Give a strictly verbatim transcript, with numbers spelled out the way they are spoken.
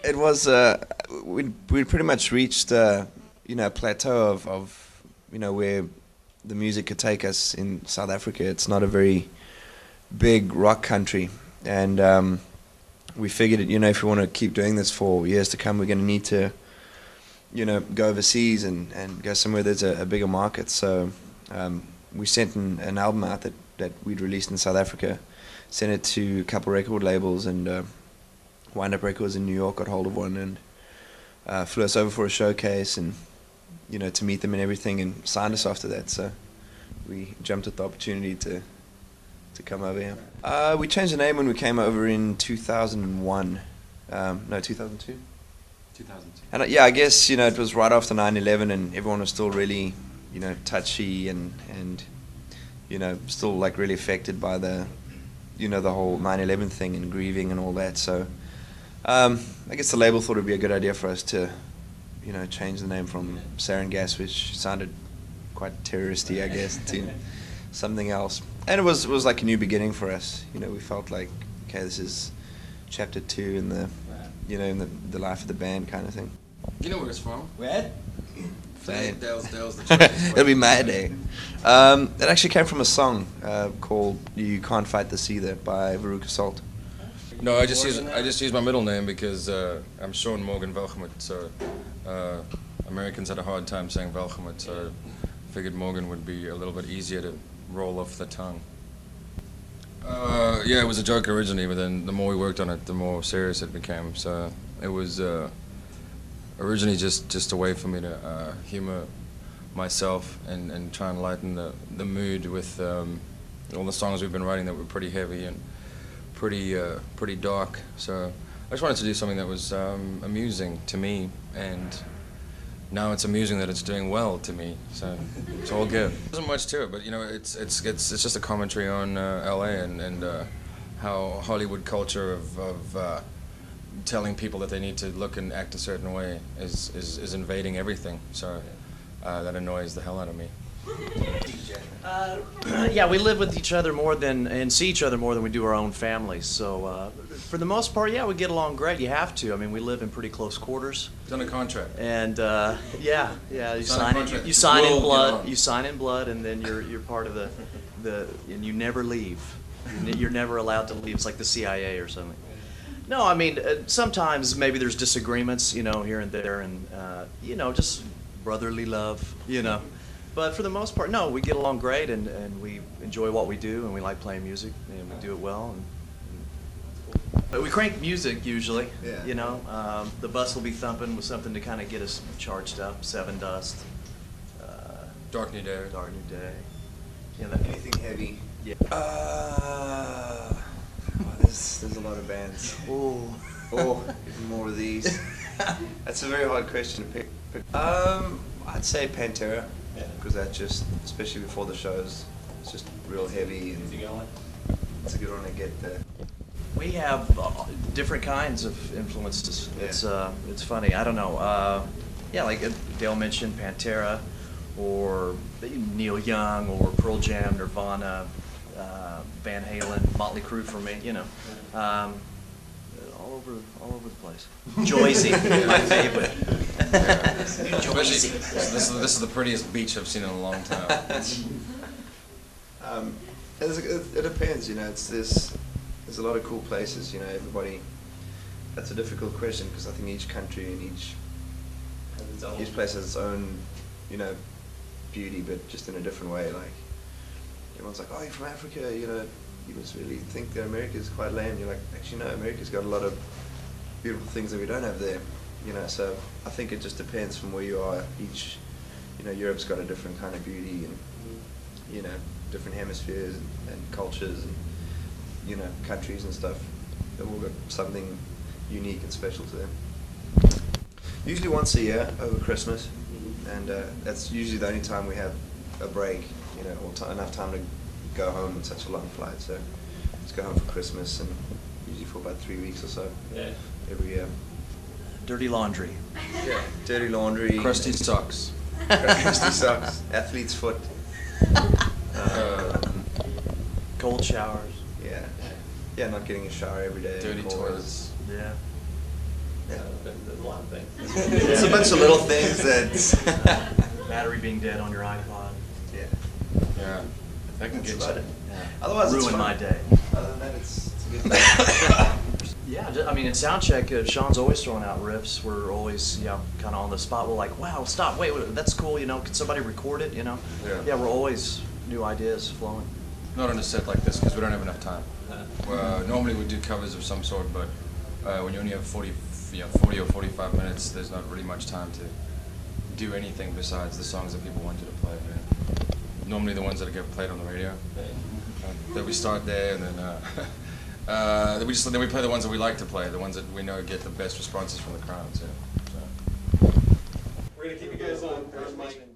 it was uh, we we pretty much reached uh, you know a plateau of, of you know where the music could take us in South Africa. It's not a very big rock country, and um, we figured you know if we want to keep doing this for years to come, we're going to need to you know go overseas and, and go somewhere there's a, a bigger market. So um, we sent an, an album out that, that we'd released in South Africa, sent it to a couple record labels, and uh, Wind Up Records in New York got hold of one and uh, flew us over for a showcase and, you know, to meet them and everything, and signed us after that. So we jumped at the opportunity to to come over here. Uh, we changed the name when we came over in two thousand one. Um, no, two thousand two? two thousand two. And uh, yeah, I guess, you know, it was right after nine eleven and everyone was still really, you know, touchy and, and you know, still like really affected by the, you know, the whole nine eleven thing and grieving and all that. So Um, I guess the label thought it would be a good idea for us to, you know, change the name from Sarin Gas, which sounded quite terroristy, I guess, to something else. And it was it was like a new beginning for us. You know, we felt like, okay, this is chapter two in the, you know, in the, the life of the band kind of thing. You know where it's from? Where? Saying. That was, that was the choice. It'll be my day. Um, it actually came from a song uh, called "You Can't Fight This Either" by Veruca Salt. No, I just use I just use my middle name because uh, I'm Sean Morgan Welgemoot. So uh, Americans had a hard time saying Welgemoot, so I figured Morgan would be a little bit easier to roll off the tongue. Uh, yeah, it was a joke originally, but then the more we worked on it, the more serious it became. So it was uh, originally just, just a way for me to uh, humor myself and, and try and lighten the, the mood with um, all the songs we've been writing that were pretty heavy and pretty uh, pretty dark. So I just wanted to do something that was um, amusing to me, and now it's amusing that it's doing well to me. So it's all good. There isn't much to it, but you know, it's it's it's it's just a commentary on uh, L A and and uh, how Hollywood culture of, of uh, telling people that they need to look and act a certain way is is, is invading everything. So uh, that annoys the hell out of me. Uh, yeah, we live with each other more than and see each other more than we do our own families. So uh, for the most part, yeah, we get along great. You have to. I mean, we live in pretty close quarters. It's on a contract. And uh, yeah, yeah, you It's on a sign in, contract. you sign We'll in get blood. along. You sign in blood, and then you're you're part of the the and you never leave. You're ne- You're never allowed to leave. It's like the C I A or something. No, I mean uh, sometimes maybe there's disagreements, you know, here and there, and uh, you know, just brotherly love, you know. But for the most part, no, we get along great, and, and we enjoy what we do, and we like playing music, and we do it well. And, and but we crank music usually, Yeah. you know. Um, the bus will be thumping with something to kind of get us charged up. Seven Dust, uh, Dark New Day. Dark New Day. You know, that- Anything heavy? Yeah. Uh, oh, there's there's a lot of bands. Oh. Oh, even more of these. That's a very hard question to pick. pick. Um, I'd say Pantera, because that just, especially before the shows, it's just real heavy and it's a good one to get there. We have uh, different kinds of influences. Yeah. It's uh, it's funny. I don't know. Uh, yeah, like uh, Dale mentioned Pantera, or Neil Young, or Pearl Jam, Nirvana, uh, Van Halen, Motley Crue for me. You know, um, all over all over the place. Joyzy, my favorite. Especially, this is, this is the prettiest beach I've seen in a long time. Um, it's, it, it depends, you know. It's this. There's a lot of cool places, you know. Everybody. That's a difficult question because I think each country and each each place has its own, you know, beauty, but just in a different way. Like everyone's like, "Oh, you're from Africa," you know. You must really think that America's quite lame. You're like, actually, no. America's got a lot of beautiful things that we don't have there, you know. So I think it just depends from where you are. Each, you know, Europe's got a different kind of beauty and, you know, different hemispheres and, and cultures and, you know, countries and stuff. They've all got something unique and special to them. Usually once a year over Christmas, and uh, that's usually the only time we have a break, you know, or t- enough time to go home on such a long flight. So let's go home for Christmas, and usually for about three weeks or so Yeah. every year. Dirty laundry. Yeah, dirty laundry, Crusty socks. crusty socks, athlete's foot. Uh, Cold showers. yeah, yeah, not getting a shower every day. Dirty of course. toilets. Yeah. Yeah. There's a lot of things. It's a bunch of little things that. Battery being dead on your iPod. Yeah. Yeah. If I can That's get about you. it. Yeah. Otherwise, it's Ruin fun. my day. Other than that, it's, it's a good thing. Yeah, ju- I mean, in soundcheck, uh, Sean's always throwing out riffs. We're always, you know, kind of on the spot. We're like, wow, stop, wait, wait, that's cool, you know, can somebody record it, you know? Yeah. Yeah, we're always new ideas flowing. Not on a set like this because we don't have enough time. Uh, normally we do covers of some sort, but uh, when you only have forty, you know, forty or forty-five minutes, there's not really much time to do anything besides the songs that people want you to play. Yeah. Normally the ones that get played on the radio. Uh, then we start there, and then uh, uh, then we just then we play the ones that we like to play, the ones that we know get the best responses from the crowds. Yeah. So. We're gonna keep you guys on.